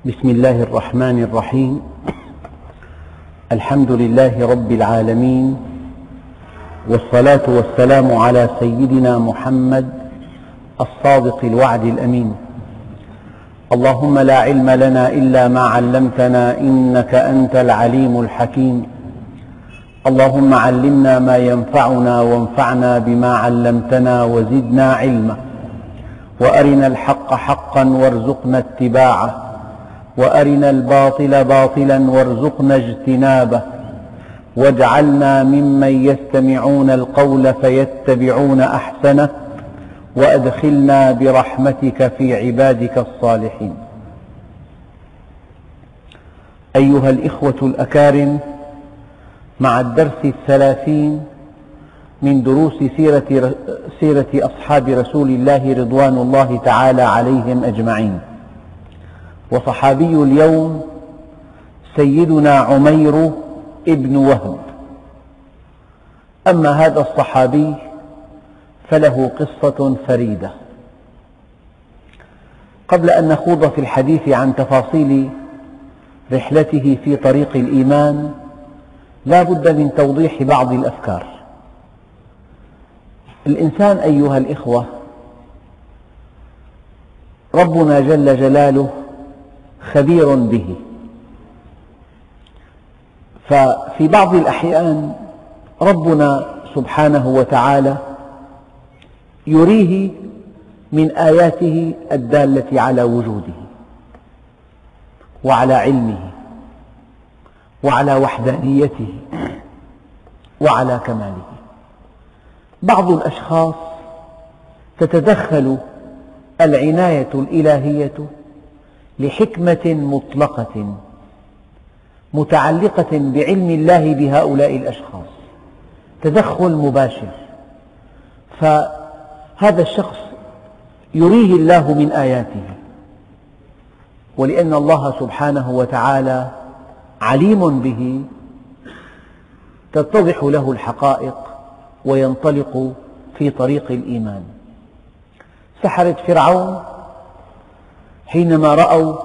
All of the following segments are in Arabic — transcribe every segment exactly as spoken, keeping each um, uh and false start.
بسم الله الرحمن الرحيم. الحمد لله رب العالمين، والصلاة والسلام على سيدنا محمد الصادق الوعد الأمين. اللهم لا علم لنا إلا ما علمتنا إنك أنت العليم الحكيم. اللهم علمنا ما ينفعنا وانفعنا بما علمتنا وزدنا علما، وأرنا الحق حقا وارزقنا اتباعه، وأرنا الباطل باطلا وارزقنا اجتنابه، واجعلنا ممن يستمعون القول فيتبعون أحسنه، وأدخلنا برحمتك في عبادك الصالحين. أيها الإخوة الأكارم، مع الدرس الثلاثين من دروس سيرة, سيرة أصحاب رسول الله رضوان الله تعالى عليهم أجمعين، وصحابي اليوم سيدنا عمير ابن وهب. أما هذا الصحابي فله قصة فريدة. قبل أن نخوض في الحديث عن تفاصيل رحلته في طريق الإيمان، لا بد من توضيح بعض الأفكار. الإنسان أيها الإخوة، ربنا جل جلاله خبير به، ففي بعض الأحيان ربنا سبحانه وتعالى يريه من آياته الدالة على وجوده وعلى علمه وعلى وحدانيته وعلى كماله. بعض الأشخاص تتدخل العناية الإلهية لحكمة مطلقة متعلقة بعلم الله بهؤلاء الأشخاص، تدخل مباشر، فهذا الشخص يريه الله من آياته، ولأن الله سبحانه وتعالى عليم به تتضح له الحقائق وينطلق في طريق الإيمان. سحرة فرعون حينما رأوا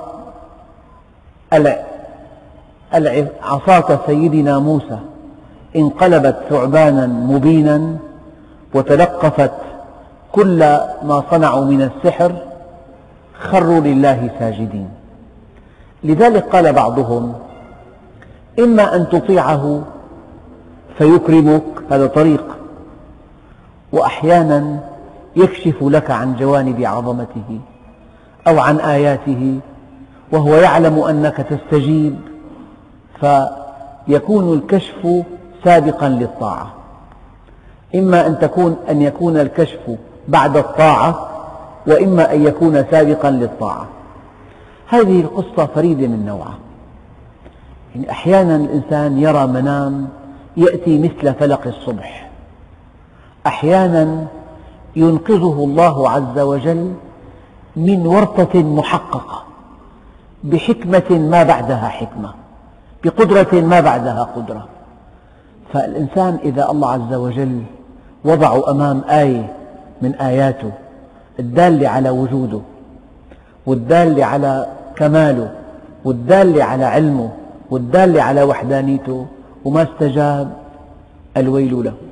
عصاة سيدنا موسى انقلبت ثعبانا مبينا وتلقفت كل ما صنعوا من السحر، خروا لله ساجدين. لذلك قال بعضهم: إما أن تطيعه فيكرمك، هذا طريق، وأحيانا يكشف لك عن جوانب عظمته أو عن آياته وهو يعلم أنك تستجيب، فيكون الكشف سابقا للطاعة. إما أن, تكون أن يكون الكشف بعد الطاعة، وإما أن يكون سابقا للطاعة. هذه القصة فريدة من نوعها. يعني أحيانا الإنسان يرى منام يأتي مثل فلق الصبح، أحيانا ينقذه الله عز وجل من ورطة محققة بحكمة ما بعدها حكمة، بقدرة ما بعدها قدرة. فالإنسان إذا الله عز وجل وضعه أمام آية من آياته الدالة على وجوده والدالة على كماله والدالة على علمه والدالة على وحدانيته وما استجاب، الويل له.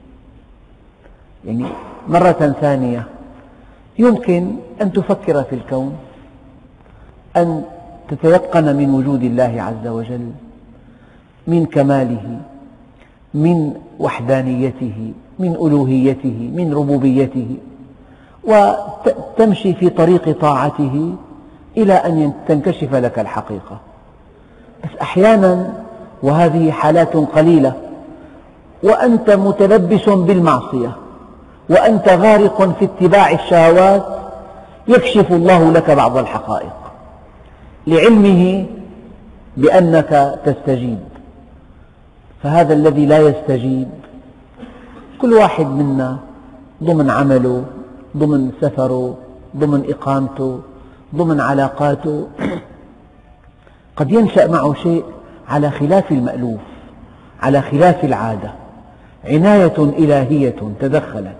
يعني مرة ثانية يمكن أن تفكر في الكون، أن تتيقن من وجود الله عز وجل، من كماله، من وحدانيته، من ألوهيته، من ربوبيته، وتمشي في طريق طاعته إلى أن تنكشف لك الحقيقة. بس أحيانا، وهذه حالات قليلة، وأنت متلبس بالمعصية وأنت غارق في اتباع الشهوات، يكشف الله لك بعض الحقائق لعلمه بأنك تستجيب. فهذا الذي لا يستجيب، كل واحد منا ضمن عمله، ضمن سفره، ضمن إقامته، ضمن علاقاته، قد ينشأ معه شيء على خلاف المألوف، على خلاف العادة، عناية إلهية تدخلت.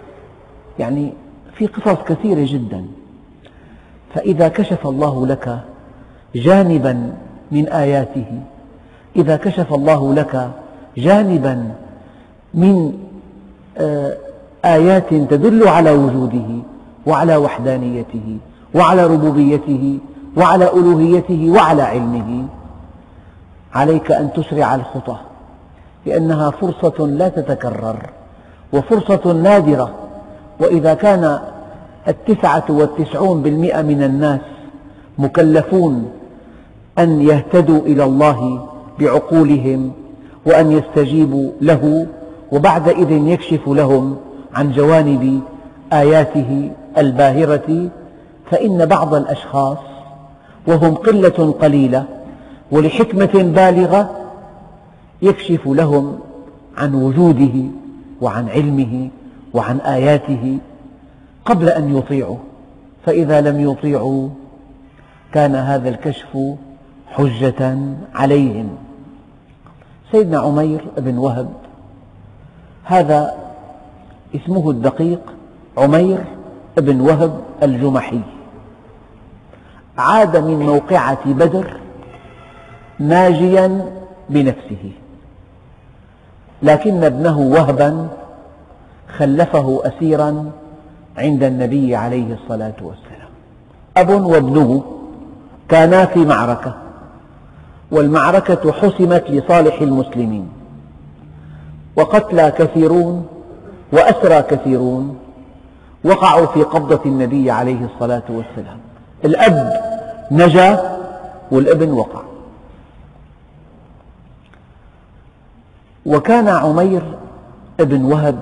يعني في قصص كثيرة جدا، فإذا كشف الله لك جانبا من آياته، إذا كشف الله لك جانبا من آيات تدل على وجوده وعلى وحدانيته وعلى ربوبيته وعلى ألوهيته وعلى علمه، عليك أن تسرع الخطى، لأنها فرصة لا تتكرر وفرصة نادرة. وإذا كان التسعة والتسعون بالمئة من الناس مكلفون أن يهتدوا إلى الله بعقولهم وأن يستجيبوا له، وبعدئذ يكشف لهم عن جوانب آياته الباهرة، فإن بعض الأشخاص وهم قلة قليلة ولحكمة بالغة يكشف لهم عن وجوده وعن علمه وعن آياته قبل أن يطيعوا، فإذا لم يطيعوا كان هذا الكشف حجة عليهم. سيدنا عمير بن وهب هذا اسمه الدقيق عمير بن وهب الجمحي، عاد من موقعة بدر ناجيا بنفسه، لكن ابنه وهبا خلفه أسيرا عند النبي عليه الصلاة والسلام. أب وابنه كانا في معركة، والمعركة حسمت لصالح المسلمين، وقتلى كثيرون وأسرى كثيرون وقعوا في قبضة النبي عليه الصلاة والسلام. الأب نجا والابن وقع. وكان عمير بن وهب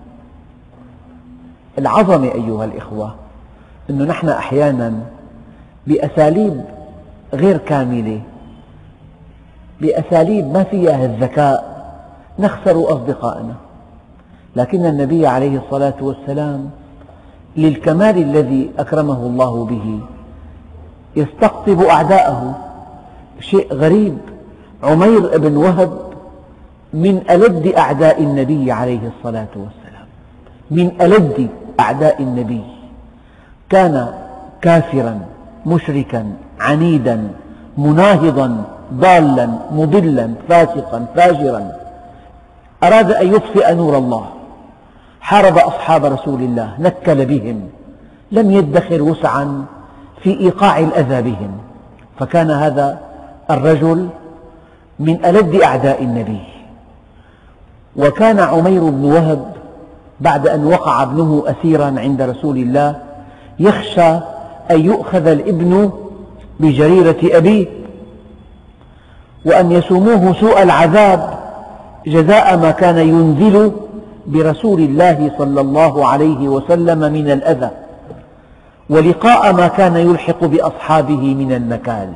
العظمة أيها الإخوة، أنه نحن أحيانا بأساليب غير كاملة، بأساليب ما فيها الذكاء، نخسر أصدقائنا، لكن النبي عليه الصلاة والسلام للكمال الذي أكرمه الله به يستقطب أعداءه. شيء غريب، عمير بن وهب من ألد أعداء النبي عليه الصلاة والسلام، من ألد أعداء النبي، كان كافرا مشركا عنيدا مناهضا ضالا مضلا فاسقا فاجرا، أراد أن يطفئ نور الله، حارب أصحاب رسول الله، نكل بهم، لم يدخر وسعا في إيقاع الأذى بهم، فكان هذا الرجل من ألد أعداء النبي. وكان عمير بن وهب بعد أن وقع ابنه أسيرا عند رسول الله يخشى أن يؤخذ الابن بجريرة أبيه وأن يسوموه سوء العذاب جزاء ما كان ينزل برسول الله صلى الله عليه وسلم من الأذى، ولقاء ما كان يلحق بأصحابه من النكال.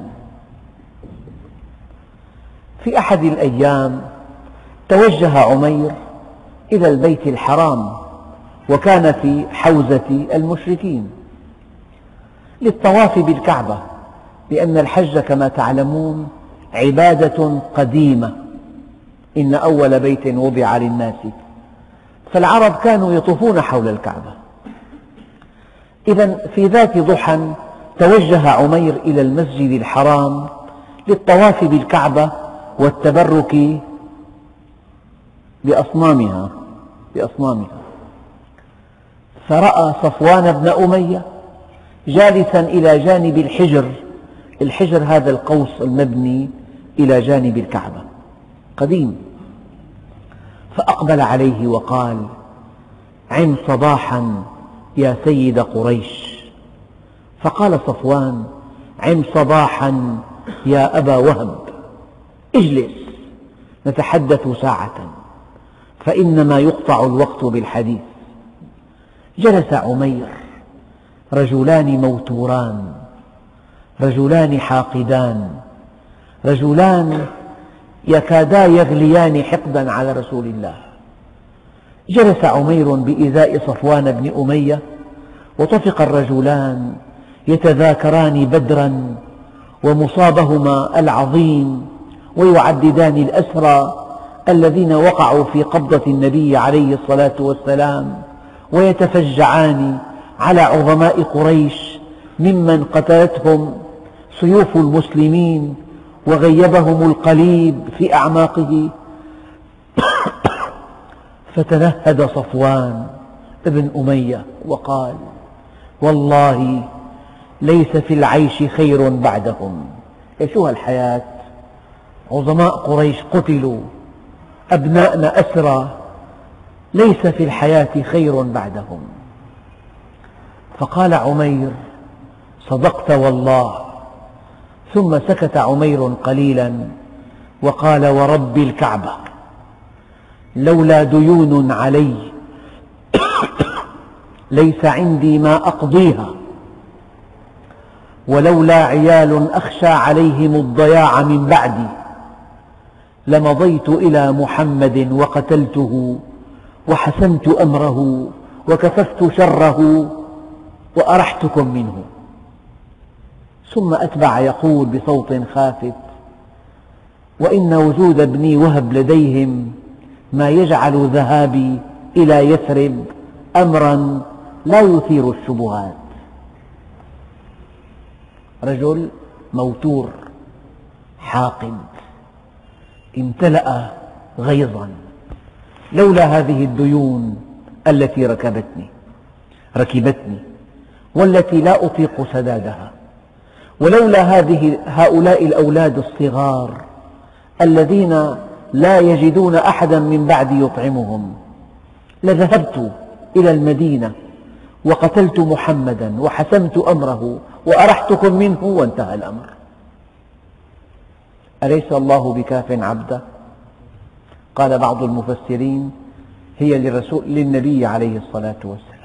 في أحد الأيام توجه عمير إلى البيت الحرام، وكان في حوزة المشركين للطواف بالكعبة، لأن الحج كما تعلمون عبادة قديمة، إن أول بيت وضع للناس، فالعرب كانوا يطوفون حول الكعبة. إذا في ذات ضحى توجه عمير إلى المسجد الحرام للطواف بالكعبة والتبرك بأصنامها بأصنامها فرأى صفوان بن أمية جالسا إلى جانب الحجر، الحجر هذا القوس المبني إلى جانب الكعبة قديم، فأقبل عليه وقال: عم صباحا يا سيد قريش. فقال صفوان: عم صباحا يا أبا وهب، اجلس نتحدث ساعة، فإنما يقطع الوقت بالحديث. جلس عمير، رجلان موتوران، رجلان حاقدان، رجلان يكادا يغليان حقدا على رسول الله. جلس عمير بإزاء صفوان بن أمية، وطفق الرجلان يتذاكران بدرا ومصابهما العظيم، ويعددان الأسرى الذين وقعوا في قبضة النبي عليه الصلاة والسلام، ويتفجعان على عظماء قريش ممن قتلتهم سيوف المسلمين وغيبهم القليب في أعماقه. فتنهد صفوان ابن أمية وقال: والله ليس في العيش خير بعدهم. شو هالحياة؟ عظماء قريش قتلوا، أبناءنا أسرى، ليس في الحياة خير بعدهم. فقال عمير: صدقت والله. ثم سكت عمير قليلا وقال: ورب الكعبة لولا ديون علي ليس عندي ما أقضيها، ولولا عيال أخشى عليهم الضياع من بعدي لمضيت إلى محمد وقتلته وحسمت أمره وكففت شره وأرحتكم منه. ثم أتبع يقول بصوت خافت: وإن وجود ابني وهب لديهم ما يجعل ذهابي إلى يثرب أمرا لا يثير الشبهات. رجل موتور حاقد امتلأ غيظا: لولا هذه الديون التي ركبتني ركبتني والتي لا أطيق سدادها، ولولا هذه هؤلاء الأولاد الصغار الذين لا يجدون أحدا من بعدي يطعمهم، لذهبت إلى المدينة وقتلت محمدا وحسمت أمره وأرحتكم منه وانتهى الأمر. أليس الله بكاف عبده؟ قال بعض المفسرين: هي للرسول للنبي عليه الصلاة والسلام.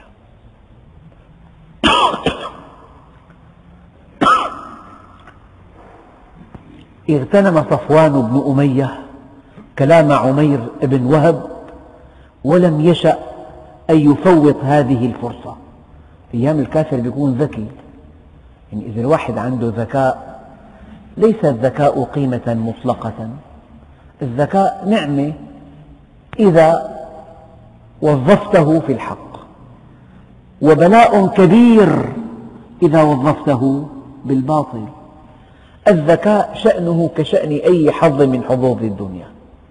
اغتنم صفوان بن أمية كلام عمير بن وهب ولم يشأ أن يفوت هذه الفرصة. أيام الكافر يكون ذكي، يعني إذا الواحد عنده ذكاء، ليس الذكاء قيمة مطلقة، الذكاء نعمة إذا وظفته في الحق، وبلاء كبير إذا وظفته بالباطل. الذكاء شأنه كشأن أي حظ من حظوظ الدنيا،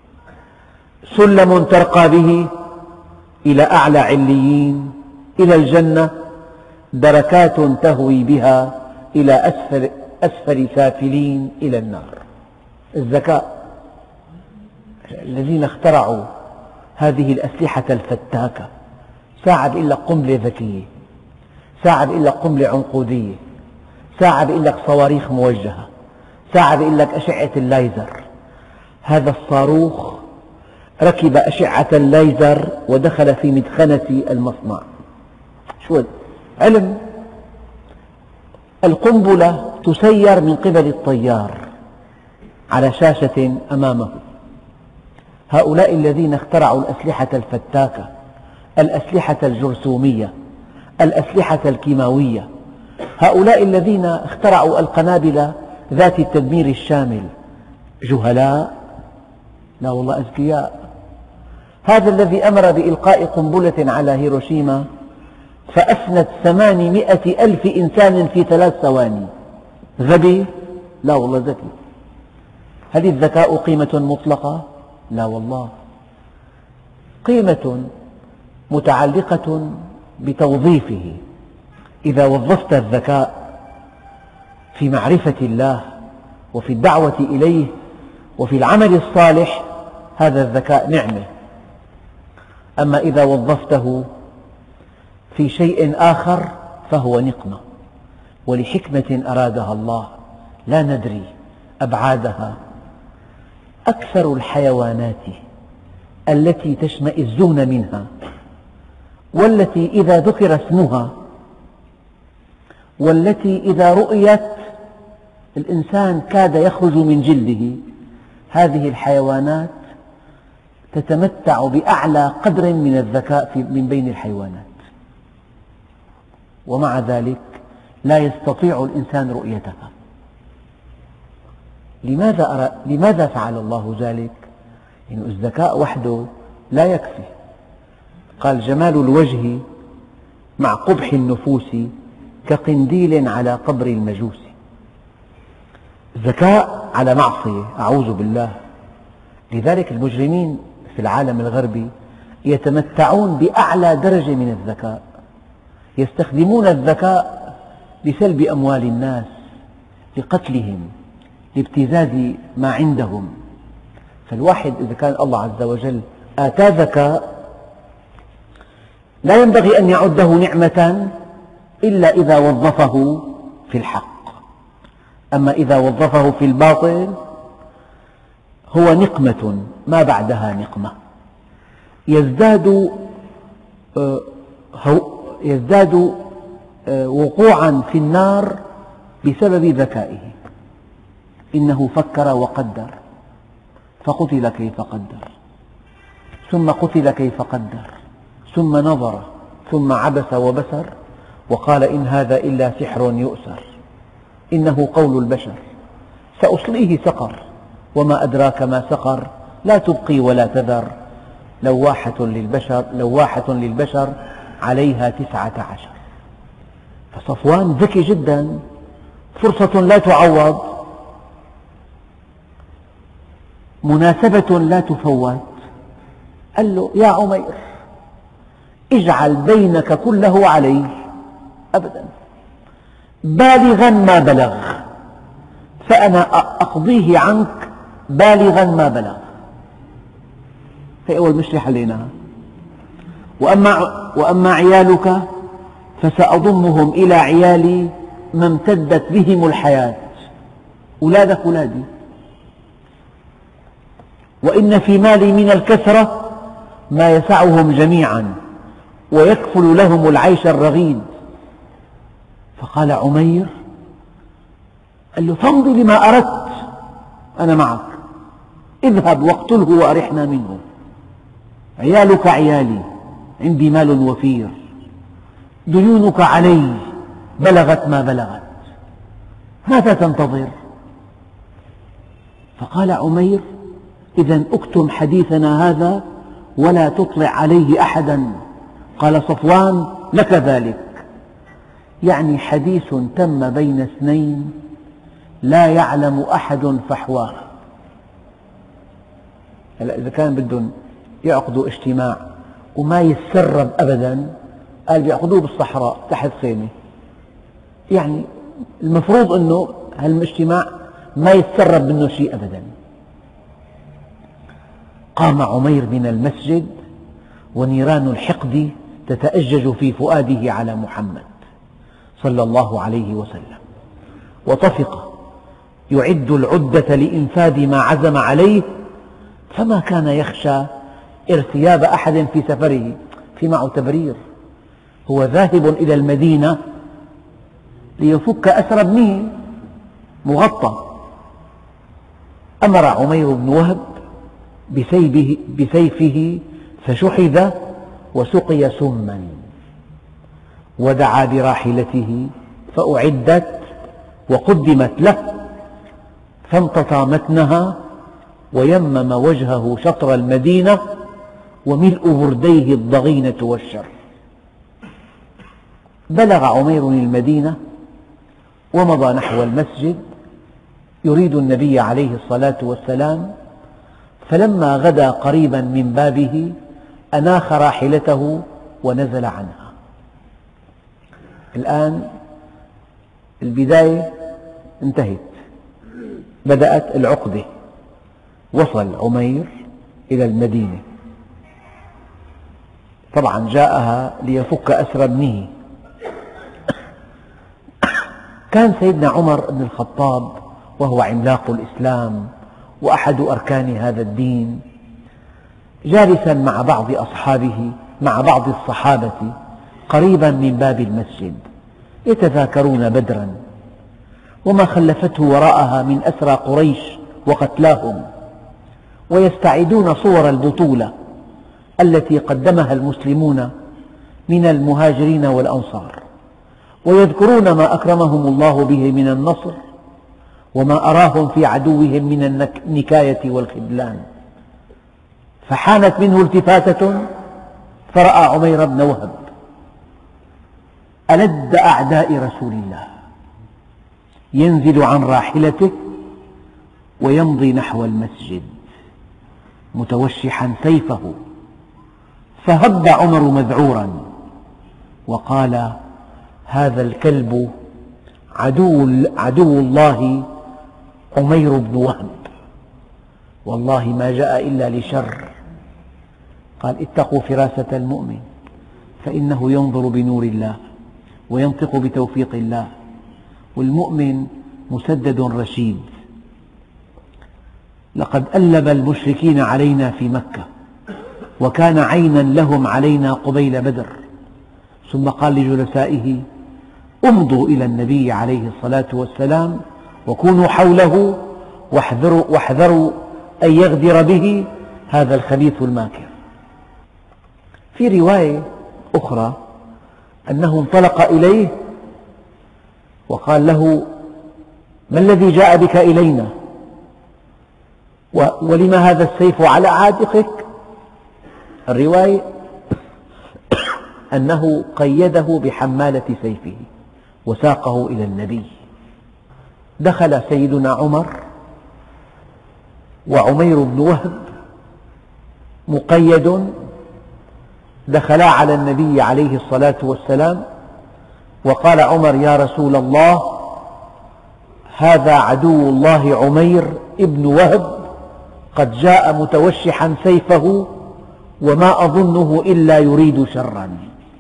سلم ترقى به إلى أعلى عليين، إلى الجنة، دركات تهوي بها إلى أسفل, أسفل سافلين إلى النار. الذكاء، الذين اخترعوا هذه الأسلحة الفتاكة، ساعة بيقول لك قنبلة ذكية، ساعة بيقول لك قنبلة عنقودية، ساعة بيقول لك صواريخ موجهة، ساعة بيقول لك أشعة الليزر. هذا الصاروخ ركب أشعة الليزر ودخل في مدخنة المصنع. شو علم؟ القنبلة تسير من قبل الطيار على شاشة أمامه. هؤلاء الذين اخترعوا الأسلحة الفتاكة، الأسلحة الجرثومية، الأسلحة الكيماوية، هؤلاء الذين اخترعوا القنابل ذات التدمير الشامل، جهلاء؟ لا والله أذكياء. هذا الذي أمر بإلقاء قنبلة على هيروشيما فأفنت ثمانمائة ألف إنسان في ثلاث ثواني، غبي؟ لا والله ذكي. هل الذكاء قيمة مطلقة؟ لا والله، قيمة متعلقة بتوظيفه. إذا وظفت الذكاء في معرفة الله وفي الدعوة إليه وفي العمل الصالح، هذا الذكاء نعمة. أما إذا وظفته في شيء آخر فهو نقمة، ولحكمة أرادها الله لا ندري أبعادها. أكثر الحيوانات التي تشمئزون منها، والتي إذا ذكر اسمها، والتي إذا رؤيت الإنسان كاد يخرج من جلده، هذه الحيوانات تتمتع بأعلى قدر من الذكاء من بين الحيوانات، ومع ذلك لا يستطيع الإنسان رؤيتها. لماذا, أرى... لماذا فعل الله ذلك؟ يعني الذكاء وحده لا يكفي. قال: جمال الوجه مع قبح النفوس كقنديل على قبر المجوس. ذكاء على معصية، أعوذ بالله. لذلك المجرمين في العالم الغربي يتمتعون بأعلى درجة من الذكاء، يستخدمون الذكاء لسلب أموال الناس، لقتلهم، لابتزاز ما عندهم. فالواحد إذا كان الله عز وجل آتاه ذكاء لا ينبغي أن يعده نعمة إلا إذا وظفه في الحق، أما إذا وظفه في الباطل هو نقمة ما بعدها نقمة، يزداد يزداد وقوعا في النار بسبب ذكائه. إنه فكر وقدر فقتل كيف قدر، ثم قتل كيف قدر، ثم نظر ثم عبس وبسر وقال إن هذا إلا سحر يؤثر، إنه قول البشر سأصليه سقر وما أدراك ما سقر، لا تبقي ولا تذر، لواحة للبشر لواحة للبشر عليها تسعة عشر. فصفوان ذكي جدا، فرصة لا تعوض، مناسبة لا تفوت. قال له يا عمير اجعل بينك كله عليه، أبدا، بالغا ما بلغ، فأنا أقضيه عنك بالغا ما بلغ. هي أول مشكلة حليناها. وأما, وأما عيالك فسأضمهم إلى عيالي ما امتدت بهم الحياة، أولادك أولادي. وإن في مالي من الكثرة ما يسعهم جميعا ويكفل لهم العيش الرغيد. فقال عمير قال له فامضي لما أردت، أنا معك، اذهب واقتله وأرحنا منه، عيالك عيالي، عندي مال وفير، ديونك علي بلغت ما بلغت، ماذا تنتظر؟ فقال عمير إذن اكتم حديثنا هذا ولا تطلع عليه أحدا. قال صفوان لك ذلك، يعني حديث تم بين اثنين لا يعلم أحد فحواه. هلا إذا كان بدهم يعقدوا اجتماع وما يتسرب أبدا، قال بيعقدوه بالصحراء تحت خيمة، يعني المفروض أنه هالاجتماع ما يتسرب منه شيء أبدا. قام عمير من المسجد ونيران الحقد تتأجج في فؤاده على محمد صلى الله عليه وسلم، وطفق يعد العدة لإنفاذ ما عزم عليه، فما كان يخشى ارتياب أحد في سفره. في معه تبرير، هو ذاهب إلى المدينة ليفك أسر ابنه مغطى. أمر عمير بن وهب بسيفه, بسيفه فشحذ وسقي سما، ودعا براحلته فأعدت وقدمت له، فامتطى متنها ويمم وجهه شطر المدينة وملء برديه الضغينة والشر. بلغ عمير المدينة ومضى نحو المسجد يريد النبي عليه الصلاة والسلام، فلما غدا قريبا من بابه أناخ راحلته ونزل عنها. الآن البداية انتهت، بدأت العقدة. وصل عمير إلى المدينة، طبعا جاءها ليفك أسر ابنه. كان سيدنا عمر بن الخطاب وهو عملاق الإسلام وأحد أركان هذا الدين جالسا مع بعض أصحابه مع بعض الصحابة قريبا من باب المسجد، يتذاكرون بدرا وما خلفته وراءها من أسرى قريش وقتلاهم، ويستعيدون صور البطولة التي قدمها المسلمون من المهاجرين والأنصار، ويذكرون ما أكرمهم الله به من النصر وما أراهم في عدوهم من النكاية والخذلان. فحانت منه التفاتة فرأى عمير بن وهب ألد أعداء رسول الله ينزل عن راحلته ويمضي نحو المسجد متوشحا سيفه، فهب عمر مذعورا وقال: هذا الكلب عدو, عدو الله عمير بن وهب، والله ما جاء إلا لشر. قال: اتقوا فراسة المؤمن فإنه ينظر بنور الله وينطق بتوفيق الله، والمؤمن مسدد رشيد. لقد ألب المشركين علينا في مكة، وكان عينا لهم علينا قبيل بدر. ثم قال لجلسائه: امضوا إلى النبي عليه الصلاة والسلام وكونوا حوله واحذروا, واحذروا أن يغدر به هذا الخبيث الماكر. في رواية أخرى أنه انطلق إليه وقال له: ما الذي جاء بك إلينا؟ ولم هذا السيف على عاتقك؟ الرواية أنه قيده بحمالة سيفه وساقه إلى النبي. دخل سيدنا عمر وعمير بن وهب مقيد، دخلا على النبي عليه الصلاة والسلام، وقال عمر: يا رسول الله، هذا عدو الله عمير بن وهب قد جاء متوشحا سيفه وما أظنه إلا يريد شرا.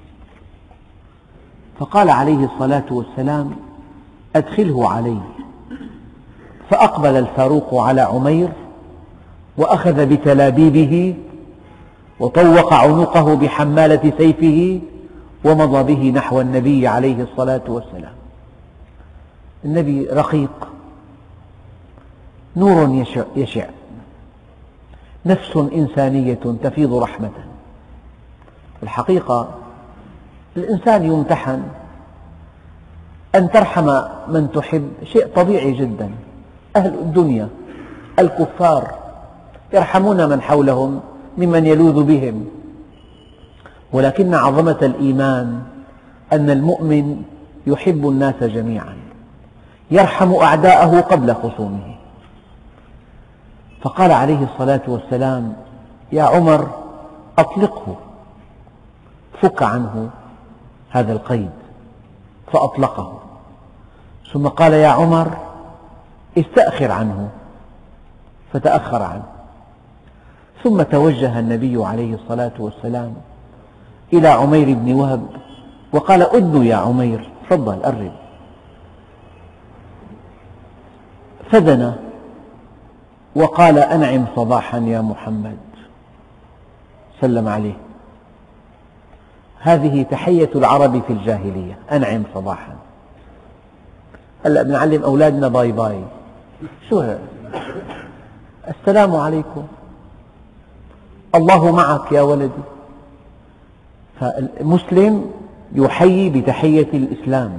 فقال عليه الصلاة والسلام: أدخله علي. فأقبل الفاروق على عمير وأخذ بتلابيبه وطوق عنقه بحمالة سيفه ومضى به نحو النبي عليه الصلاة والسلام. النبي رقيق، نور يشع، نفس إنسانية تفيض رحمة. الحقيقة الإنسان يمتحن، أن ترحم من تحب شيء طبيعي جدا. أهل الدنيا الكفار يرحمون من حولهم ممن يلوذ بهم، ولكن عظمة الإيمان أن المؤمن يحب الناس جميعا، يرحم أعداءه قبل خصومه. فقال عليه الصلاة والسلام: يا عمر، أطلقه، فك عنه هذا القيد. فأطلقه. ثم قال: يا عمر، استأخر عنه. فتأخر عنه. ثم توجه النبي عليه الصلاة والسلام إلى عمير بن وهب وقال: أدن يا عمير، تفضل قرب. فدنا وقال: أنعم صباحا يا محمد. سلم عليه. هذه تحية العرب في الجاهلية، أنعم صباحا. هلأ بنعلم أولادنا باي باي. شو هذا؟ السلام عليكم، الله معك يا ولدي. فالمسلم يحيي بتحية الإسلام.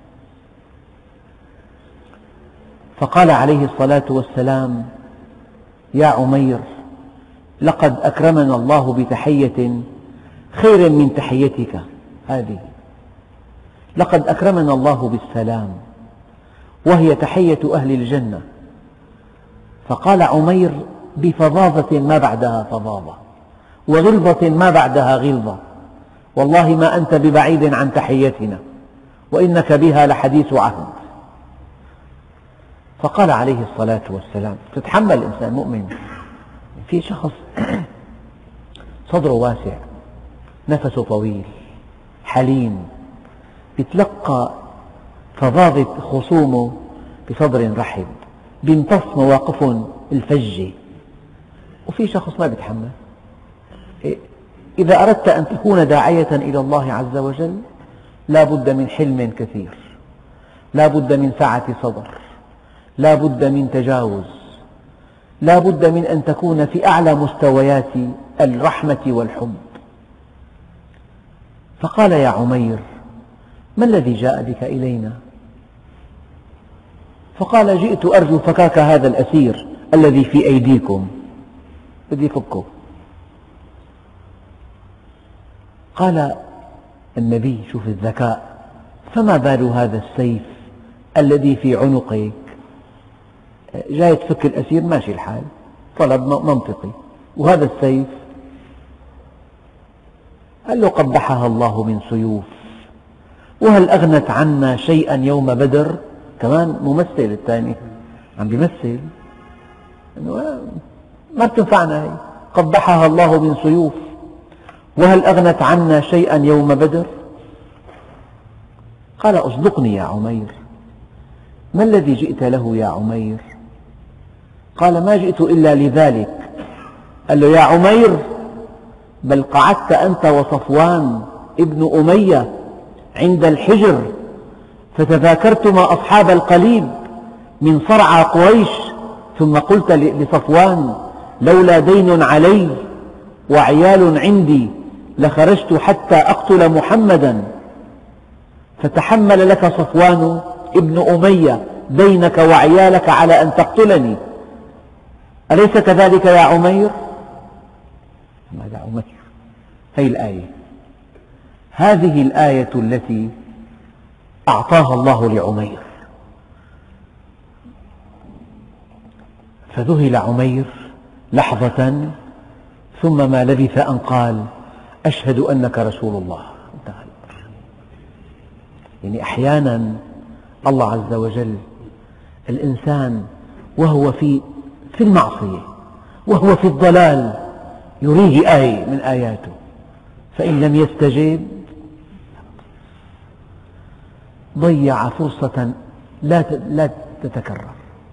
فقال عليه الصلاة والسلام: يا عمير، لقد أكرمنا الله بتحية خير من تحيتك هذه. لقد أكرمنا الله بالسلام، وهي تحية أهل الجنة. فقال عمير بفظاظة ما بعدها فظاظة، وغلظة ما بعدها غلظة: والله ما أنت ببعيد عن تحيتنا، وإنك بها لحديث عهد. فقال عليه الصلاة والسلام: تتحمل الإنسان مؤمن. في شخص صدره واسع، نفسه طويل، حليم، يتلقى فظاظة خصومه بصدر رحب، بيمتص مواقفهم الفجة. وفي شخص ما يتحمل. إذا أردت أن تكون داعية إلى الله عز وجل لا بد من حلم كثير، لا بد من سعة صدر، لا بد من تجاوز، لا بد من أن تكون في أعلى مستويات الرحمة والحب. فقال: يا عمير، ما الذي جاء بك إلينا؟ فقال: جئت أرجو فكاك هذا الأسير الذي في أيديكم، بدي فكه. قال النبي: شوف الذكاء، فما بال هذا السيف الذي في عنقك؟ جاي تفك الأسير ماشي الحال، طلب منطقي. وهذا السيف قال له قبحها الله من سيوف، وهل أغنت عنا شيئا يوم بدر. كمان ممثل الثاني عم بيمثل إنه ما بتنفعنا هي، قبحها الله من سيوف وهل أغنت عنا شيئا يوم بدر. قال أصدقني يا عمير، ما الذي جئت له يا عمير؟ قال ما جئت إلا لذلك. قال له يا عمير بل قعدت أنت وصفوان ابن أمية عند الحجر فتذاكرتما أصحاب القليب من صرعى قريش، ثم قلت لصفوان لولا دين علي وعيال عندي لخرجت حتى أقتل محمدا، فتحمل لك صفوان ابن أمية دينك وعيالك على أن تقتلني، أليس كذلك يا عمير؟ ماذا عمير؟ هذه الآية، هذه الآية التي أعطاها الله لعمير. فذهل عمير لحظة، ثم ما لبث أن قال أشهد أنك رسول الله. يعني أحيانا الله عز وجل الإنسان وهو في في المعصية وهو في الضلال يريه آية من آياته، فإن لم يستجب ضيع فرصة لا لا تتكرر.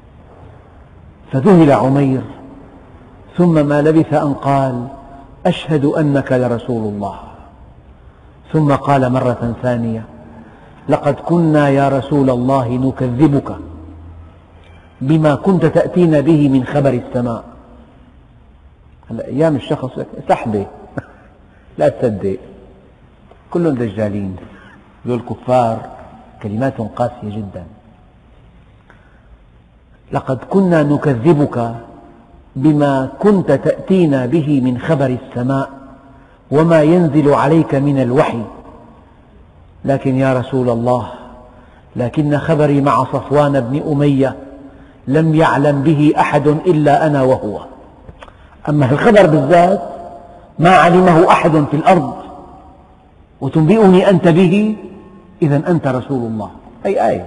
فذهل عمير، ثم ما لبث أن قال أشهد أنك لرسول الله. ثم قال مرة ثانية لقد كنا يا رسول الله نكذبك بما كنت تأتينا به من خبر السماء. هلا أيام الشخص سحبة لا تصدق، كلهم دجالين، هذول الكفار كلماتهم قاسية جدا. لقد كنا نكذبك بما كنت تأتينا به من خبر السماء وما ينزل عليك من الوحي، لكن يا رسول الله لكن خبري مع صفوان بن أمية لم يعلم به أحد إلا أنا وهو، أما الخبر بالذات ما علمه أحد في الأرض وتنبئني أنت به، إذن أنت رسول الله. أي آية.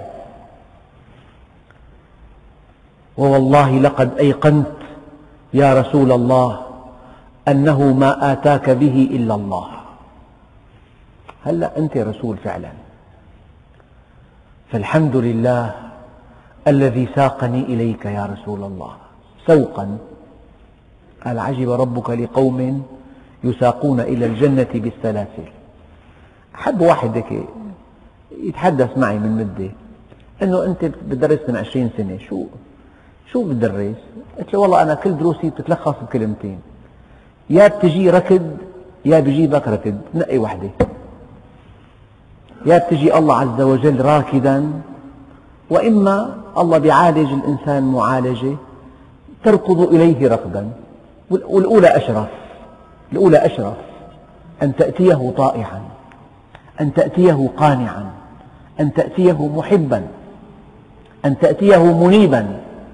ووالله لقد أيقنت يا رسول الله أنه ما آتاك به إلا الله. هلأ أنت رسول فعلا، فالحمد لله الذي ساقني إليك يا رسول الله سوقا. قال عجب ربك لقوم يساقون إلى الجنة بالسلاسل. أحب واحد هيك يتحدث معي من مدة أنه أنت بتدرس من عشرين سنة، شو شو بتدرس؟ قلت له والله أنا كل دروسي بتتلخص بكلمتين، يا بتجي ركض يا بيجيبك ركض، نقي واحدة. يا بتجي الله عز وجل راكدا، وإما الله بيعالج الإنسان معالجة تركض إليه ركضا، والأولى أشرف. الأولى أشرف أن تأتيه طائعا، أن تأتيه قانعا، أن تأتيه محبا، أن تأتيه منيبا.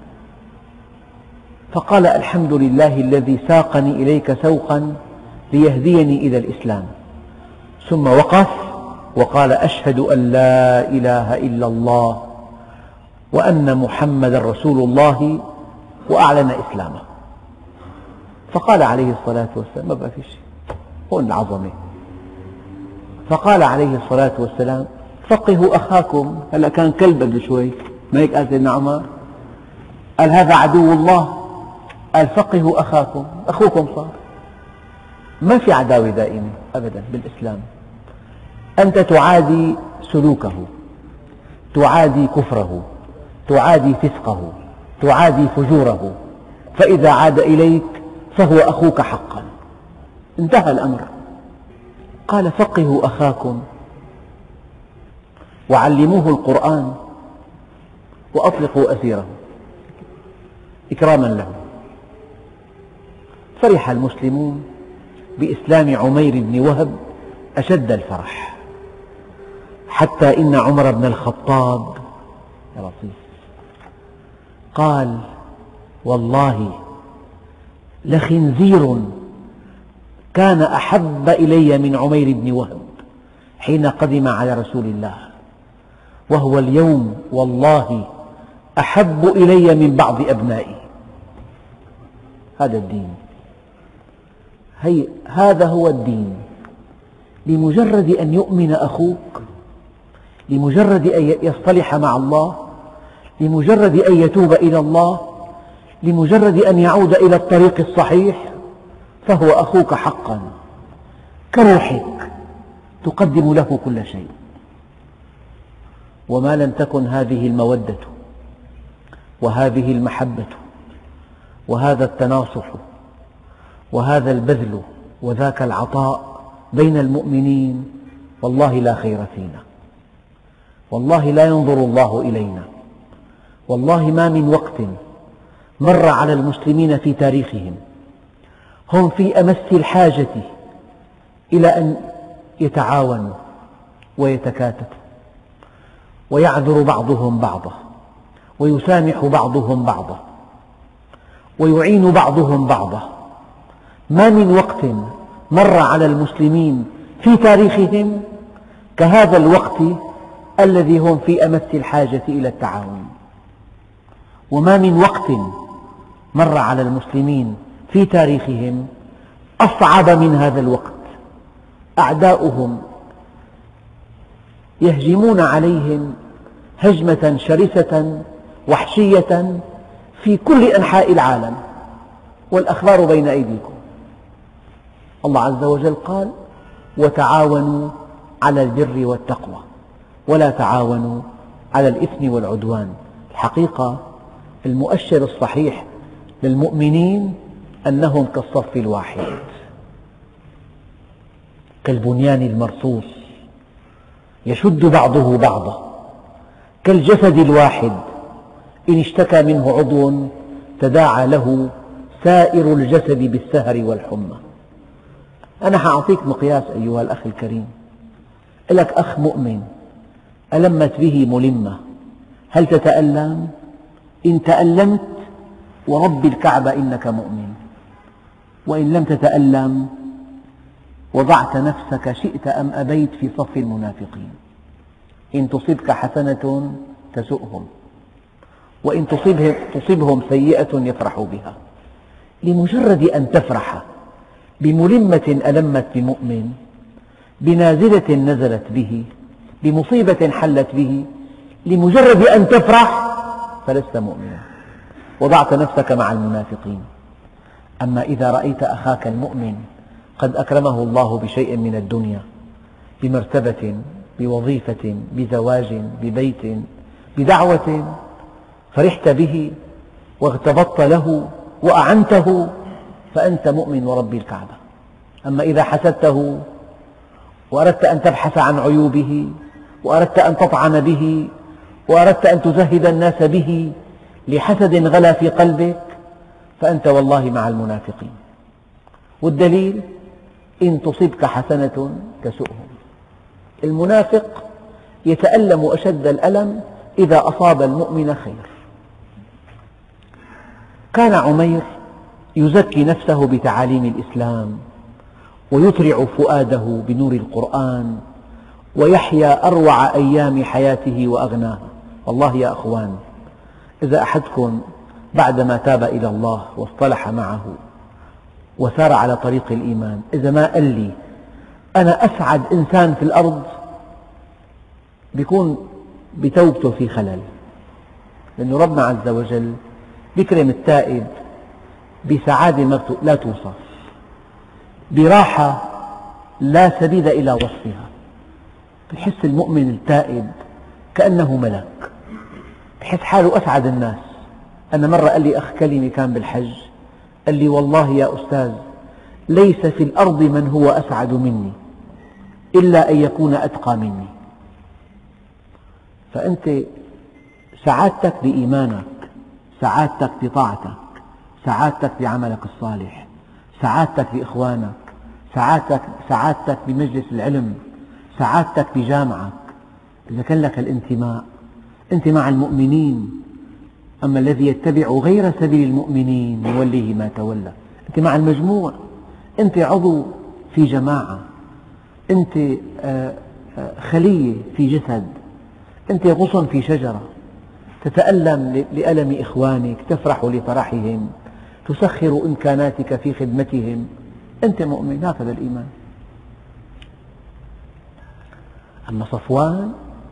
فقال الحمد لله الذي ساقني إليك سوقا ليهديني إلى الإسلام. ثم وقف وقال أشهد أن لا إله إلا الله وأن محمدا رسول الله، وأعلن إسلامه. فقال عليه الصلاة والسلام ما بقى في شيء، هون العظمة. فقال عليه الصلاة والسلام فقهوا أخاكم. هلأ كان كلب قبل شوي، ما هيك قال سيدنا عمر؟ قال هذا عدو الله، قال فقهوا أخاكم، أخوكم صار. ما في عداوة دائمة أبدا بالإسلام. أنت تعادي سلوكه، تعادي كفره، تعادي فسقه، تعادي فجوره، فإذا عاد إليك فهو أخوك حقا، انتهى الأمر. قال فقهوا أخاكم وعلموه القرآن وأطلقوا أسيره إكراما له. فرح المسلمون بإسلام عمير بن وهب أشد الفرح، حتى إن عمر بن الخطاب يا لطيف قال والله لخنزير كان أحب إلي من عمير بن وهب حين قدم على رسول الله، وهو اليوم والله أحب إلي من بعض أبنائي. هذا الدين، هي هذا هو الدين. لمجرد أن يؤمن أخوك، لمجرد أن يصطلح مع الله، لمجرد أن يتوب إلى الله، لمجرد أن يعود إلى الطريق الصحيح، فهو أخوك حقا كروحك، تقدم له كل شيء. وما لم تكن هذه المودة وهذه المحبة وهذا التناصح وهذا البذل وذاك العطاء بين المؤمنين، والله لا خير فينا، والله لا ينظر الله إلينا، والله ما من وقت مر على المسلمين في تاريخهم هم في أمس الحاجة إلى أن يتعاونوا ويتكاتفوا ويعذر بعضهم بعضا ويسامح بعضهم بعضا ويعين بعضهم بعضا. ما من وقت مر على المسلمين في تاريخهم كهذا الوقت الذي هم في أمس الحاجة إلى التعاون. وما من وقت مر على المسلمين في تاريخهم أصعب من هذا الوقت. أعداؤهم يهجمون عليهم هجمة شرسة وحشية في كل أنحاء العالم، والأخبار بين أيديكم. الله عز وجل قال: وتعاونوا على البر والتقوى ولا تعاونوا على الإثم والعدوان. الحقيقة المؤشر الصحيح للمؤمنين أنهم كالصف الواحد، كالبنيان المرصوص يشد بعضه بعضا، كالجسد الواحد إن اشتكى منه عضو تداعى له سائر الجسد بالسهر والحمى. أنا سأعطيك مقياس أيها الأخ الكريم. لك أخ مؤمن ألمت به ملمة، هل تتألم؟ إن تألمت ورب الكعبة إنك مؤمن، وإن لم تتألم وضعت نفسك شئت أم أبيت في صف المنافقين. إن تصبك حسنة تسؤهم، وإن تصبهم, تصبهم سيئة يفرحوا بها. لمجرد أن تفرح بملمة ألمت بمؤمن، بنازلة نزلت به، بمصيبة حلت به، لمجرد أن تفرح فلست مؤمنا، وضعت نفسك مع المنافقين. أما إذا رأيت أخاك المؤمن قد أكرمه الله بشيء من الدنيا، بمرتبة، بوظيفة، بزواج، ببيت، بدعوة، فرحت به واغتبطت له وأعنته، فأنت مؤمن ورب الكعبة. أما إذا حسدته وأردت أن تبحث عن عيوبه وأردت أن تطعن به وأردت أن تزهد الناس به لحسد غلا في قلبك، فأنت والله مع المنافقين. والدليل: إن تصبك حسنة تسؤهم. المنافق يتألم أشد الألم إذا أصاب المؤمن خير. كان عمير يزكي نفسه بتعاليم الإسلام ويطرع فؤاده بنور القرآن ويحيا أروع أيام حياته وأغناها. والله يا أخوان، إذا أحدكم بعدما تاب إلى الله واصطلح معه وسار على طريق الإيمان، إذا ما قال لي أنا أسعد إنسان في الأرض، بيكون بتوبته في خلل. لأن ربنا عز وجل بيكرم التائب بسعادة لا توصف، براحة لا سبيل إلى وصفها. بيحس المؤمن التائب كأنه ملك، بيحس حاله أسعد الناس. أنا مرة قال لي أخ كلمة كان بالحج، قال لي: والله يا أستاذ، ليس في الأرض من هو أسعد مني إلا أن يكون أتقى مني. فأنت سعادتك بإيمانك، سعادتك بطاعتك، سعادتك بعملك الصالح، سعادتك بإخوانك، سعادتك, سعادتك بمجلس العلم، سعادتك بجامعك. إذا كان لك الانتماء، أنت مع المؤمنين، أما الذي يتبع غير سبيل المؤمنين نوليه ما تولى. أنت مع المجموع، أنت عضو في جماعة، أنت خلية في جسد، أنت غصن في شجرة، تتألم لألم إخوانك، تفرح لفرحهم، تسخر إمكاناتك في خدمتهم. أنت مؤمن، هكذا الإيمان. أما صفوان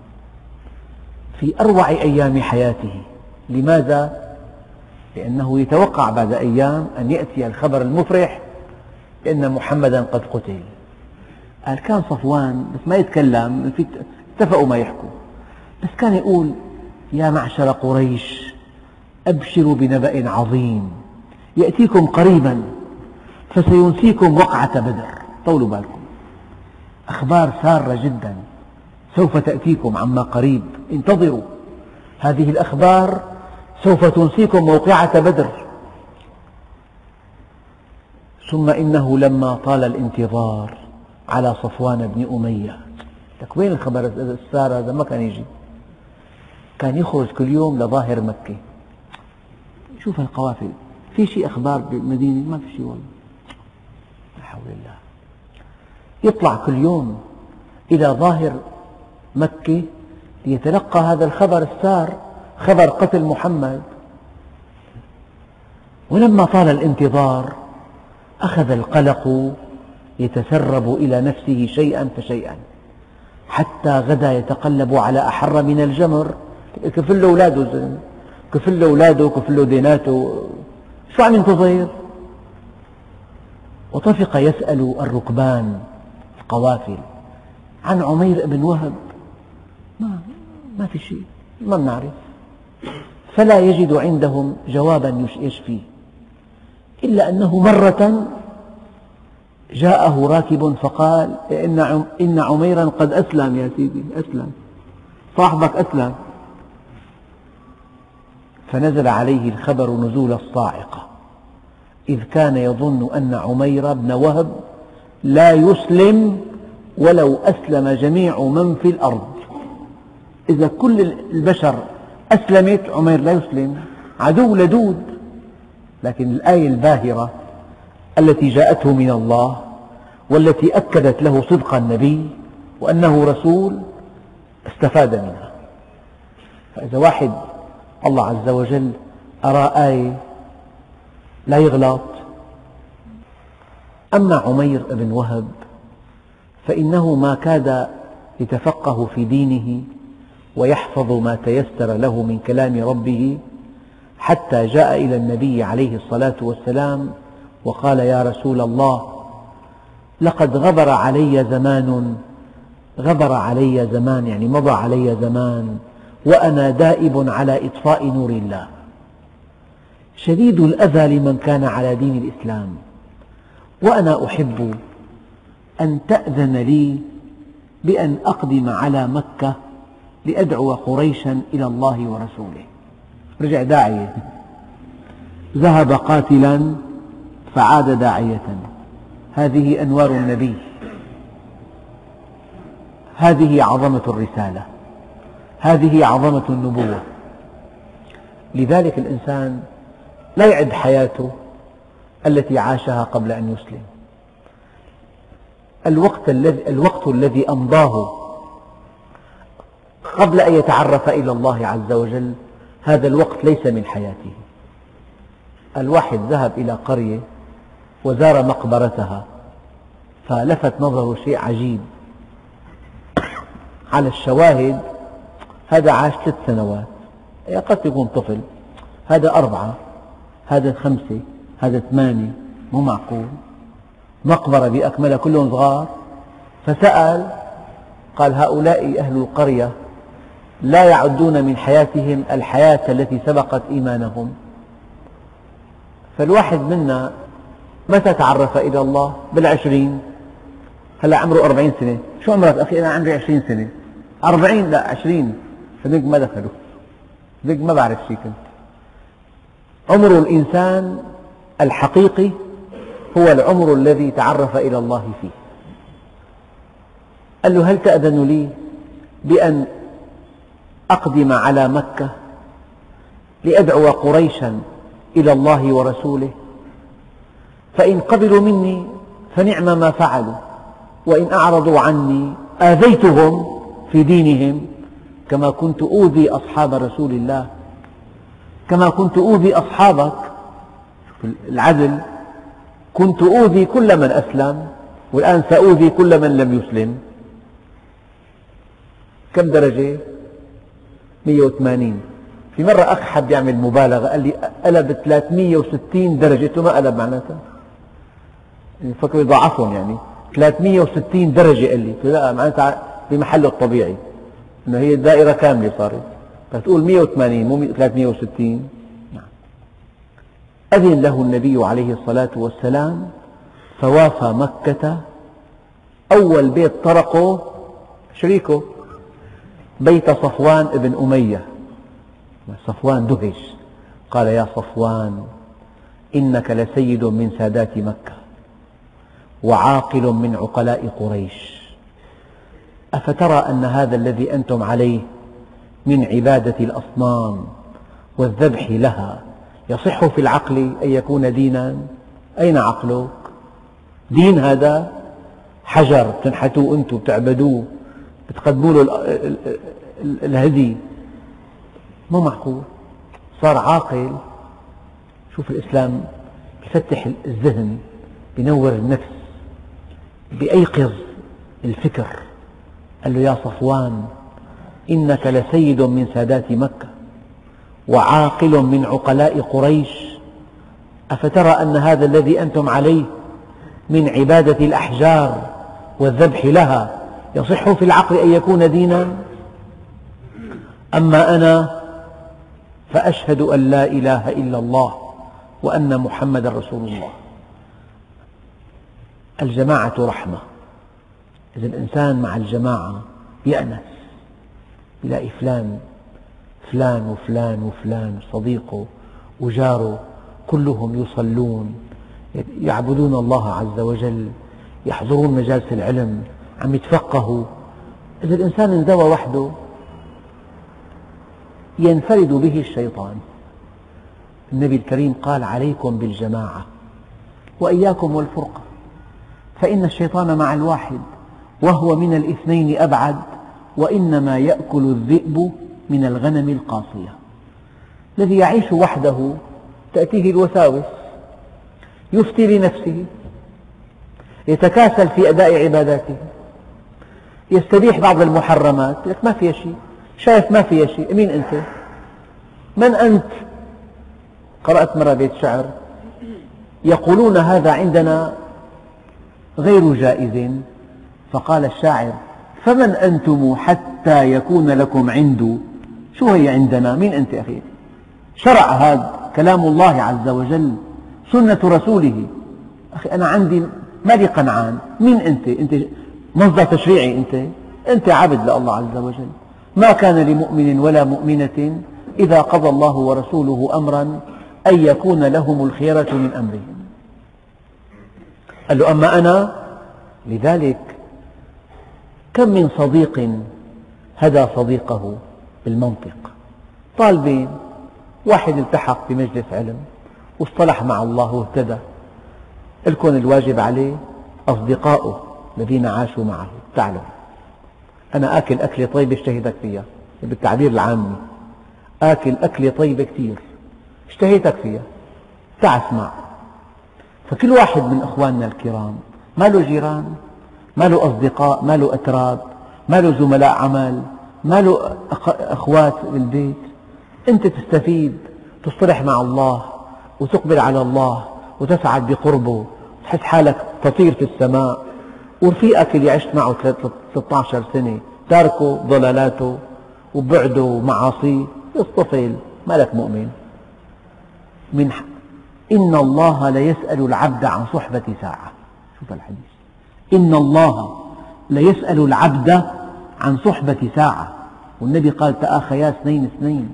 في أروع أيام حياته. لماذا؟ لأنه يتوقع بعد أيام أن يأتي الخبر المفرح بأن محمدا قد قتل. قال كان صفوان بس ما يتكلم، اتفقوا ما يحكوا، بس كان يقول يا معشر قريش أبشروا بنبأ عظيم يأتيكم قريبا فسينسيكم وقعة بدر. طولوا بالكم، أخبار سارة جدا سوف تأتيكم عما قريب، انتظروا، هذه الأخبار سوف تنسيكم موقعة بدر. ثم إنه لما طال الانتظار على صفوان بن أمية، لك وين الخبر السار هذا؟ ما كان يجي، كان يخرج كل يوم لظاهر مكة، شوف القوافل، في شيء أخبار بالمدينة؟ ما في شيء والله، لا حول الله. يطلع كل يوم إلى ظاهر مكة ليتلقى هذا الخبر السار، خبر قتل محمد. ولما طال الانتظار أخذ القلق يتسرب إلى نفسه شيئا فشيئا، حتى غدا يتقلب على أحر من الجمر. كفل له أولاده، كفل له أولاده، كفل له ديناته، شو عم ينتظر؟ وطفق يسأل الركبان القوافل عن عمير بن وهب، ما, ما في شيء، ما بنعرف، فلا يجد عندهم جوابا يشفيه، إلا أنه مرة جاءه راكب فقال إن عميرا قد أسلم يا سيدي، أسلم، صاحبك أسلم. فنزل عليه الخبر نزول الصاعقة، إذ كان يظن أن عمير بن وهب لا يسلم ولو أسلم جميع من في الأرض. إذا كل البشر أسلمت عمير لا يسلم، عدو لدود. لكن الآية الباهرة التي جاءته من الله والتي أكدت له صدق النبي وأنه رسول استفاد منها. فإذا واحد الله عز وجل أرى آية لا يغلط. أما عمير بن وهب فإنه ما كاد يتفقه في دينه ويحفظ ما تيسر له من كلام ربه، حتى جاء إلى النبي عليه الصلاة والسلام وقال يا رسول الله، لقد غبر علي زمان، غبر علي زمان يعني مضى علي زمان وأنا دائب على إطفاء نور الله، شديد الأذى لمن كان على دين الإسلام، وأنا أحب أن تأذن لي بأن أقدم على مكة لأدعو قريشا إلى الله ورسوله. رجع داعية، ذهب قاتلا فعاد داعية. هذه أنوار النبي، هذه عظمة الرسالة، هذه عظمة النبوة. لذلك الإنسان لا يعد حياته التي عاشها قبل أن يسلم. الوقت الذي, الوقت الذي أمضاه قبل أن يتعرف إلى الله عز وجل، هذا الوقت ليس من حياته. الواحد ذهب إلى قرية وزار مقبرتها فلفت نظره شيء عجيب، على الشواهد هذا عاش ثلاث سنوات، قد يكون طفل، هذا أربعة، هذا خمسة، هذا ثمانية، مو معقول، مقبرة بأكملها كلهم صغار. فسأل قال هؤلاء أهل القرية لا يعدون من حياتهم الحياة التي سبقت إيمانهم. فالواحد منا متى تعرف إلى الله؟ بالعشرين، هلأ عمره أربعين سنة. شو عمرك أخي؟ أنا عمري عشرين سنة. أربعين لا عشرين، فنق ما دخلوا، نق ما بعرف شيء. كنت عمر الإنسان الحقيقي هو العمر الذي تعرف إلى الله فيه. قال له هل تأذن لي بأن أقدم على مكة لأدعو قريشا إلى الله ورسوله، فإن قبلوا مني فنعم ما فعلوا، وإن أعرضوا عني آذيتهم في دينهم كما كنت أوذي أصحاب رسول الله، كما كنت أوذي أصحابك. العدل، كنت أوذي كل من أسلم، والآن سأوذي كل من لم يسلم. كم درجة؟ مئة وثمانين. في مرة أخ حب يعمل مبالغة، قال لي قلب ثلاثمئة وستين درجة، ما قلب معناتها فكروا يضاعفهم، يعني ثلاثمئة وستين درجة. قال لي لا، معناتها بمحله الطبيعي، إنه هي الدائرة كاملة صارت، فتقول مئة وثمانين مو ثلاثمئة وستين. نعم. أذن له النبي عليه الصلاة والسلام فوافى مكة. أول بيت طرقه شريكه، بيت صفوان بن أمية. صفوان دهش، قال: يا صفوان، إنك لسيد من سادات مكة وعاقل من عقلاء قريش، أفترى أن هذا الذي أنتم عليه من عبادة الأصنام والذبح لها يصح في العقل أن يكون دينا؟ أين عقلك؟ دين هذا حجر بتنحتوه أنتم، بتعبدوه، بتقدموا له الهدي، مو معقول. صار عاقل. شوف الإسلام بيفتح الذهن، بينور النفس، بيأيقظ الفكر. قال له: يا صفوان، إنك لسيد من سادات مكة وعاقل من عقلاء قريش، أفترى أن هذا الذي أنتم عليه من عبادة الأحجار والذبح لها يصح في العقل أن يكون دينا؟ أما أنا فأشهد أن لا إله إلا الله وأن محمدا رسول الله. الجماعة رحمة. إذا الإنسان مع الجماعة يأنس، يلاقي فلان فلان وفلان وفلان صديقه وجاره كلهم يصلون، يعبدون الله عز وجل، يحضرون مجالس العلم، عم يتفقهوا. إذا الإنسان انزوى وحده ينفرد به الشيطان. النبي الكريم قال: عليكم بالجماعة وإياكم والفرقة، فإن الشيطان مع الواحد وهو من الاثنين أبعد، وإنما يأكل الذئب من الغنم القاصية. الذي يعيش وحده تأتيه الوساوس، يفتي لنفسه، يتكاسل في أداء عباداته، يستبيح بعض المحرمات، لك ما فيها شيء، شايف ما فيها شيء. مين أنت؟ من أنت؟ قرأت مرة بيت شعر: يقولون هذا عندنا غير جائز، فقال الشاعر: فمن أنتم حتى يكون لكم عنده؟ شو هي عندنا؟ مين أنت أخي؟ شرع هذا كلام الله عز وجل، سنة رسوله. أخي أنا عندي مالي قنعان، مين أنت؟ أنت مصدر تشريعي، أنت أنت عبد لله عز وجل. ما كان لمؤمن ولا مؤمنة إذا قضى الله ورسوله أمرا أن يكون لهم الخيرة من أمرهم. قال له: أما أنا. لذلك كم من صديق هدى صديقه بالمنطق. طالبين، واحد التحق بمجلس علم واصطلح مع الله واهتدى، لكم الواجب عليه أصدقاؤه الذين عاشوا معه. تعالوا، أنا آكل أكلة طيبة اشتهيتك فيها، بالتعبير العامي آكل أكلة طيبة كثير اشتهيتك فيها، تعال اسمع. فكل واحد من إخواننا الكرام ما له جيران، ما له أصدقاء، ما له أتراب، ما له زملاء عمل، ما له أخوات بالبيت. أنت تستفيد، تصطلح مع الله وتقبل على الله وتسعد بقربه، تحس حالك تطير في السماء. ورفيقك اللي عشت معه ثلاثة عشر سنة تاركه ضلالاته وبعده ومعاصيه يصطفل، ما لك مؤمن. من إن الله ليسأل العبد عن صحبة ساعة. شوف الحديث: إن الله ليسأل العبد عن صحبة ساعة. والنبي قال: تآخيا اثنين اثنين.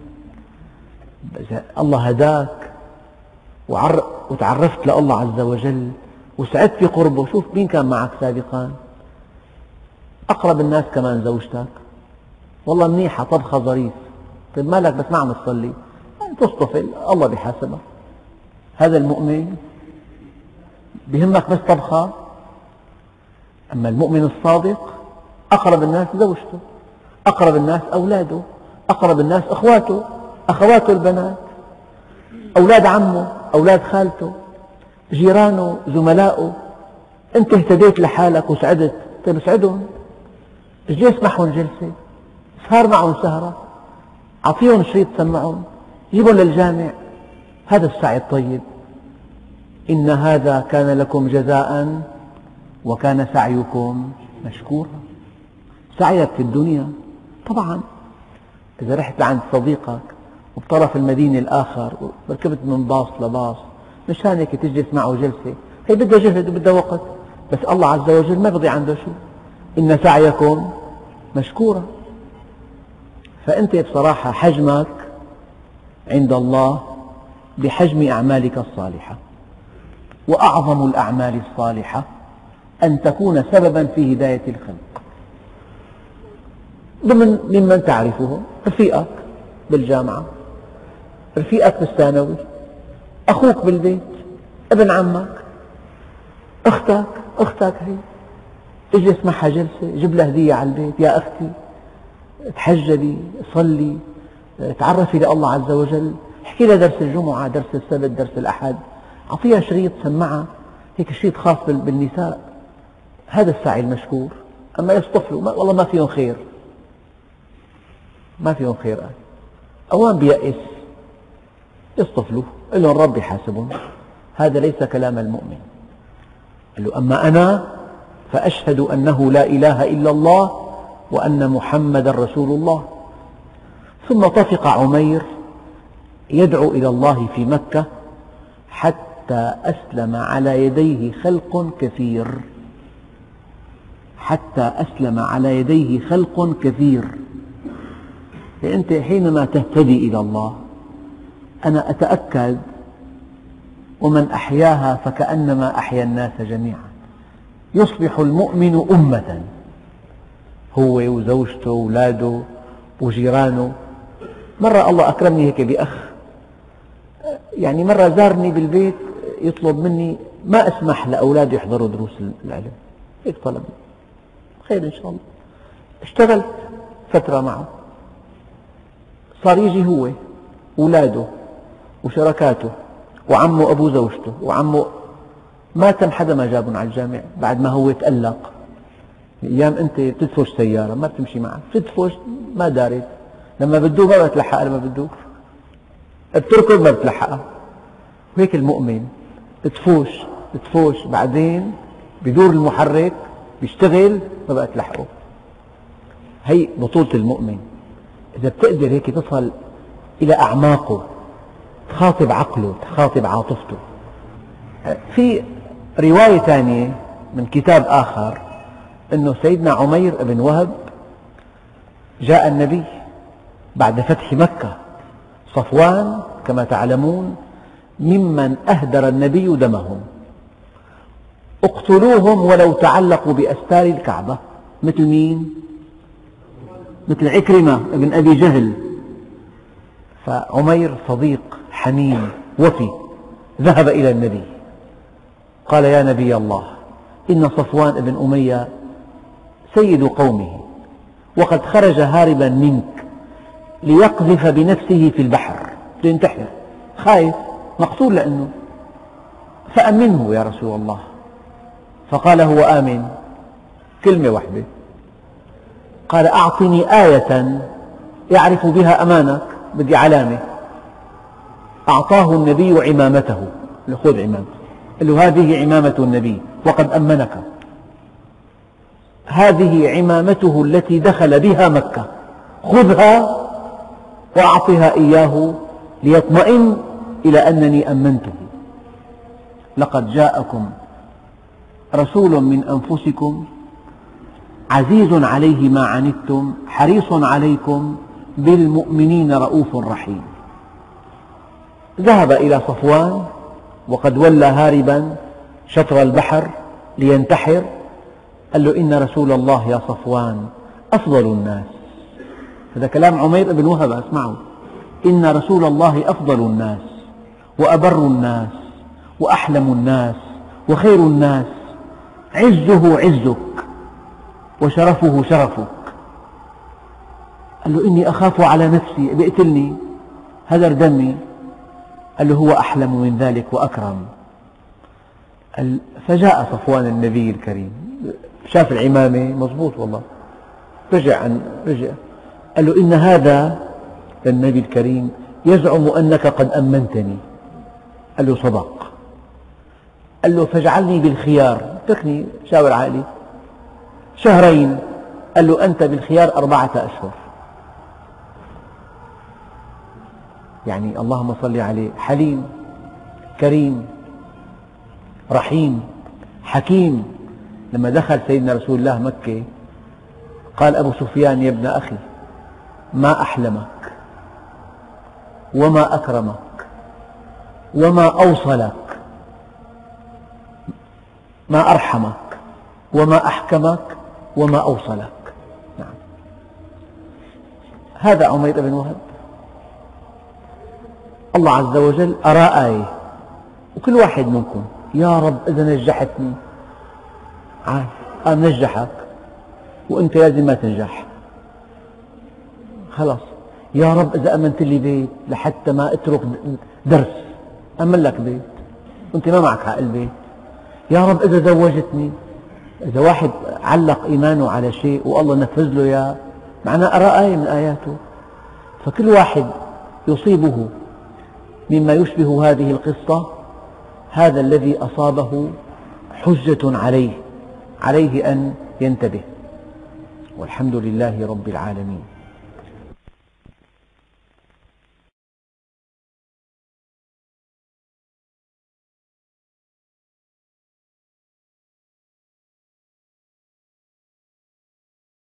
الله هداك وتعرفت لله عز وجل وسعدت بقربه. شوف مين كان معك سابقا، أقرب الناس كمان زوجتك، والله منيحة طبخة ظريف، طيب مالك بس ما عم تصلي؟ يعني تصطفل الله بيحاسبك. هذا المؤمن بيهمك بس طبخة. أما المؤمن الصادق أقرب الناس زوجته، أقرب الناس أولاده، أقرب الناس أخواته، أخواته البنات، أولاد عمه، أولاد خالته، جيرانه، زملائه. أنت اهتديت لحالك وسعدت، طيب اسعدهم، اجلس معهم جلسة، سهر معهم سهرة، أعطيهم شريط سمعهم، جيبهم للجامع. هذا السعي الطيب. إن هذا كان لكم جزاء وكان سعيكم مشكورا. سعيك في الدنيا طبعا، إذا رحت لعند صديقك وبطرف المدينة الآخر وركبت من باص لباص مشان هيك تجلس معه جلسة، هي بدها جهد وبدها وقت، بس الله عز وجل ما بيضيع عنده شيء. إن سعيكم مشكورا. فأنت بصراحة حجمك عند الله بحجم أعمالك الصالحة، وأعظم الأعمال الصالحة أن تكون سببا في هداية الخلق. ضمن ممن تعرفه رفيقك بالجامعة، رفيقك بالثانوي، أخوك بالبيت، ابن عمك، أختك أختك هي اجلس معها جلسة، جيب لها هدية على البيت، يا أختي تحجبي، صلي، تعرفي لله عز وجل، احكي لها درس الجمعة، درس السبت، درس الأحد، أعطيها شريط سمعها، هيك شريط خاص بالنساء. هذا السعي المشكور. أما يصطفلوا والله ما فيهم خير، ما فيهم خير. أوان بيأس يصطفلوا، قل لهم ربي حاسبهم. هذا ليس كلام المؤمن. قال له أما أنا فأشهد أنه لا إله إلا الله وأن محمدا رسول الله. ثم طفق عمير يدعو إلى الله في مكة حتى أسلم على يديه خلق كثير، حتى أسلم على يديه خلق كثير. فأنت حينما تهتدي إلى الله، أنا أتأكد ومن أحياها فكأنما أحيا الناس جميعا. يصبح المؤمن أمة، هو وزوجته وأولاده وجيرانه. مرة الله أكرمني هيك بأخ، يعني مرة زارني بالبيت يطلب مني ما أسمح لأولادي يحضروا دروس العلم، هيك طلب. خير إن شاء الله. اشتغلت فترة معه، صار يجي هو أولاده وشركاته وعمه أبو زوجته وعمه، ما تم حدا ما جابهم على الجامع بعد ما هو تألق. أيام أنت بتدفش سيارة ما بتمشي معك، بتدفش ما دارت، لما بدوه ما بتلحقها، لما بدوه بتركض ما بتلحقها. وهيك المؤمن بتفوش بتفوش بعدين بدور المحرك بيشتغل ما بقى تلحقه. هي بطولة المؤمن. إذا بتقدر هيك تصل إلى أعماقه، تخاطب عقله، تخاطب عاطفته. في رواية ثانية من كتاب آخر أنه سيدنا عمير بن وهب جاء النبي بعد فتح مكة. صفوان كما تعلمون ممن أهدر النبي دمهم، اقتلوهم ولو تعلقوا بأستار الكعبة. مثل مين؟ مثل عكرمة بن أبي جهل. فعمير صديق حميم وفي ذهب إلى النبي قال يا نبي الله، إن صفوان بن أمية سيد قومه وقد خرج هاربا منك ليقذف بنفسه في البحر لينتحر، خايف مقتول لأنه، فأمنه يا رسول الله. فقال هو آمن، كلمة واحدة، قال أعطني آية يعرف بها أمانك، بدي علامة. أعطاه النبي عمامته، خذ عمامته، قال له هذه عمامة النبي وقد أمنك، هذه عمامته التي دخل بها مكة، خذها وأعطها إياه ليطمئن إلى أنني أمنته. لقد جاءكم رسول من أنفسكم عزيز عليه ما عنتم حريص عليكم بالمؤمنين رؤوف رحيم. ذهب إلى صفوان وقد ولى هاربا شطر البحر لينتحر، قال له إن رسول الله يا صفوان أفضل الناس. هذا كلام عمير بن وهب، اسمعوا، إن رسول الله أفضل الناس وأبر الناس وأحلم الناس وخير الناس، عزه عزك وشرفه شرفك. قال له إني أخاف على نفسي بيقتلني هدر دمي. قال له هو أحلم من ذلك وأكرم. فجاء صفوان النبي الكريم، شاف العمامة مضبوط والله، رجع عن رجع قال له إن هذا للنبي الكريم يزعم أنك قد أمنتني. قال له صدق. قال له فاجعلني بالخيار، اتركني شاور عقلي شهرين. قال له أنت بالخيار أربعة أشهر. يعني اللهم صل عليه، حليم كريم رحيم حكيم. لما دخل سيدنا رسول الله مكة قال أبو سفيان يا ابن أخي ما أحلمك وما أكرمك وما أوصلك، ما أرحمك وما أحكمك وما أوصلك. نعم. هذا عمير بن وهب. الله عز وجل أرى آية، وكل واحد منكم يا رب إذا نجحتني، قام نجحك وأنت لازم ما تنجح، خلاص. يا رب إذا أمنت لي بيت لحتى ما أترك درس، أمن لك بيت وأنت ما معك حق البيت. يا رب إذا زوجتني. إذا واحد علق إيمانه على شيء والله نفذ له إياه معناه أرى آية من آياته. فكل واحد يصيبه مما يشبه هذه القصة هذا الذي أصابه حجة عليه، عليه أن ينتبه. والحمد لله رب العالمين.